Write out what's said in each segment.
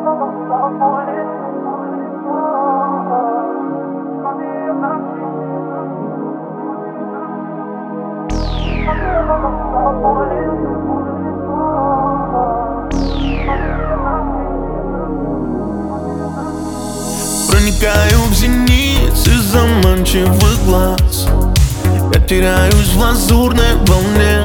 Проникаю в зеницы заманчивых глаз. Я теряюсь в лазурной волне.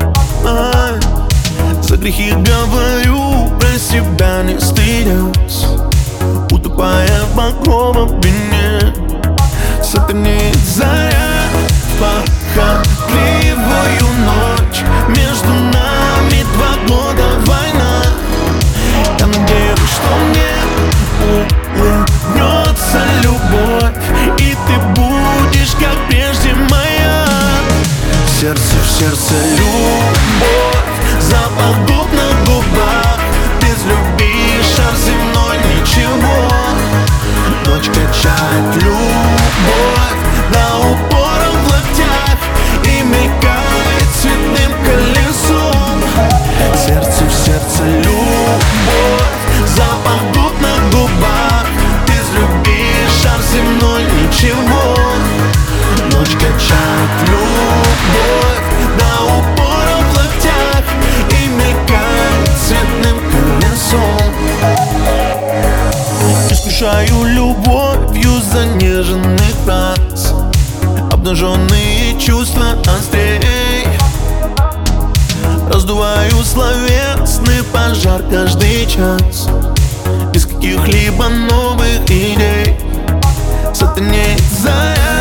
За грехи говорю, про себя не стыдясь, утопая в багровом вине. Сатанеет заря в похотливую ночь. Между нами 2 года война. Я надеюсь, что мне улыбнется любовь, и ты будешь, как прежде, моя. Сердце в сердце любовь, запах губ на губах. Без любви шар земной ничего. Ночь качает любовь до упора в локтях и мелькает цветным колесом. Сердце в сердце любовь, запах губ на губах. Без любви шар земной ничего. Ночь качает любовь до упора в локтях и мелькает цветным колесом. Искушаю любовью занеженных фраз. Обнаженные чувства острей. Раздуваю словесный пожар каждый час. Без каких-либо новых идей. Сатанеет заря